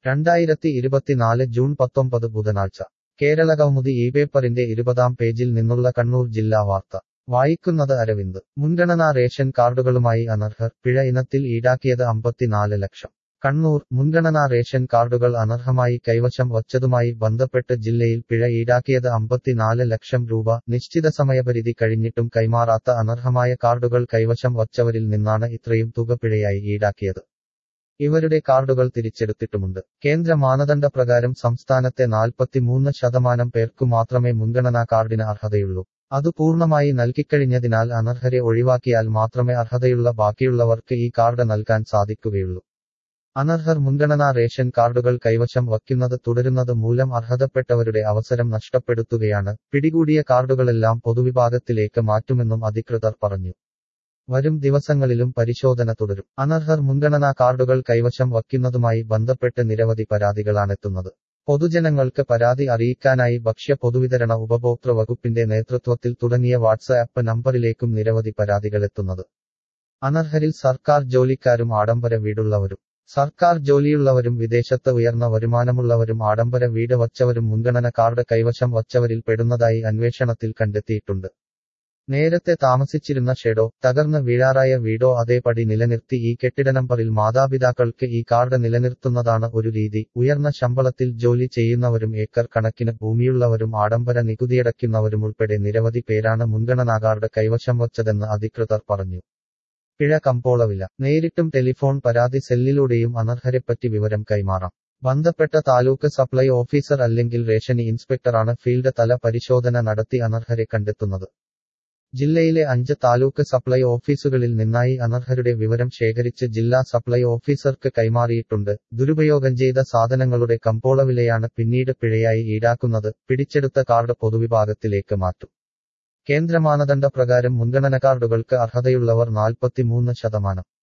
2024 June 19 ബുധനാഴ്ച കേരളകൗമുദി ഈ പേപ്പറിന്റെ 20-ാം പേജിൽ നിന്നുള്ള കണ്ണൂർ ജില്ലാ വാർത്ത വായിക്കുന്നത് അരവിന്ദ്. മുൻഗണനാ റേഷൻ കാർഡുകളുമായി അനർഹർ, പിഴ ഇനത്തിൽ ഈടാക്കിയത് 54 ലക്ഷം. കണ്ണൂർ. മുൻഗണനാ റേഷൻ കാർഡുകൾ അനർഹമായി കൈവശം വച്ചതുമായി ബന്ധപ്പെട്ട് ജില്ലയിൽ പിഴ ഈടാക്കിയത് 54 ലക്ഷം രൂപ. നിശ്ചിത സമയപരിധി കഴിഞ്ഞിട്ടും കൈമാറാത്ത അനർഹമായ കാർഡുകൾ കൈവശം വച്ചവരിൽ നിന്നാണ് ഇത്രയും തുക പിഴയായി ഈടാക്കിയത്. ഇവരുടെ കാർഡുകൾ തിരിച്ചെടുത്തിട്ടുമുണ്ട്. കേന്ദ്ര മാനദണ്ഡപ്രകാരം സംസ്ഥാനത്തെ 43% പേർക്കു മാത്രമേ മുൻഗണനാ കാർഡിന് അർഹതയുള്ളൂ. അത് പൂർണ്ണമായി നൽകിക്കഴിഞ്ഞതിനാൽ അനർഹരെ ഒഴിവാക്കിയാൽ മാത്രമേ അർഹതയുള്ള ബാക്കിയുള്ളവർക്ക് ഈ കാർഡ് നൽകാൻ സാധിക്കുകയുള്ളൂ. അനർഹർ മുൻഗണനാ റേഷൻ കാർഡുകൾ കൈവശം വയ്ക്കുന്നത് തുടരുന്നത് മൂലം അർഹതപ്പെട്ടവരുടെ അവസരം നഷ്ടപ്പെടുത്തുകയാണ്. പിടികൂടിയ കാർഡുകളെല്ലാം പൊതുവിഭാഗത്തിലേക്ക് മാറ്റുമെന്നും അധികൃതർ പറഞ്ഞു. വരും ദിവസങ്ങളിലും പരിശോധന തുടരും. അനർഹർ മുൻഗണനാ കാർഡുകൾ കൈവശം വയ്ക്കുന്നതുമായി ബന്ധപ്പെട്ട് നിരവധി പരാതികളാണെത്തുന്നത്. പൊതുജനങ്ങൾക്ക് പരാതി അറിയിക്കാനായി ഭക്ഷ്യ പൊതുവിതരണ ഉപഭോക്തൃ വകുപ്പിന്റെ നേതൃത്വത്തിൽ തുടങ്ങിയ വാട്സ്ആപ്പ് നമ്പറിലേക്കും നിരവധി പരാതികളെത്തുന്നത്. അനർഹരിൽ സർക്കാർ ജോലിക്കാരും ആഡംബര വീടുള്ളവരും. സർക്കാർ ജോലിയുള്ളവരും വിദേശത്ത് ഉയർന്ന വരുമാനമുള്ളവരും ആഡംബര വീട് വച്ചവരും മുൻഗണന കാർഡ് കൈവശം വച്ചവരിൽ പെടുന്നതായി അന്വേഷണത്തിൽ കണ്ടെത്തിയിട്ടുണ്ട്. നേരത്തെ താമസിച്ചിരുന്ന ഷെഡോ, തകർന്ന് വീഴാറായ വീടോ അതേപടി നിലനിർത്തി ഈ കെട്ടിട നമ്പറിൽ മാതാപിതാക്കൾക്ക് ഈ കാർഡ് നിലനിർത്തുന്നതാണ് ഒരു രീതി. ഉയർന്ന ശമ്പളത്തിൽ ജോലി ചെയ്യുന്നവരും ഏക്കർ കണക്കിന് ഭൂമിയുള്ളവരും ആഡംബര നികുതിയടയ്ക്കുന്നവരുമുൾപ്പെടെ നിരവധി പേരാണ് മുൻഗണനാ കാർഡ് കൈവശം വച്ചതെന്ന് അധികൃതർ പറഞ്ഞു. പിഴ കമ്പോളവില. നേരിട്ടും ടെലിഫോൺ പരാതി സെല്ലിലൂടെയും അനർഹരെപ്പറ്റി വിവരം കൈമാറാം. ബന്ധപ്പെട്ട താലൂക്ക് സപ്ലൈ ഓഫീസർ അല്ലെങ്കിൽ റേഷനി ഇൻസ്പെക്ടറാണ് ഫീൽഡ് തല പരിശോധന നടത്തി അനർഹരെ കണ്ടെത്തുന്നത്. ജില്ലയിലെ 5 താലൂക്ക് സപ്ലൈ ഓഫീസുകളിൽ നിന്നായി അനർഹരുടെ വിവരം ശേഖരിച്ച് ജില്ലാ സപ്ലൈ ഓഫീസർക്ക് കൈമാറിയിട്ടുണ്ട്. ദുരുപയോഗം ചെയ്ത സാധനങ്ങളുടെ കമ്പോളവിലയാണ് പിന്നീട് പിഴയായി ഈടാക്കുന്നത്. പിടിച്ചെടുത്ത കാർഡ് പൊതുവിഭാഗത്തിലേക്ക് മാറ്റും. കേന്ദ്ര മാനദണ്ഡപ്രകാരം മുൻഗണന കാർഡുകൾക്ക് അർഹതയുള്ളവർ 43%.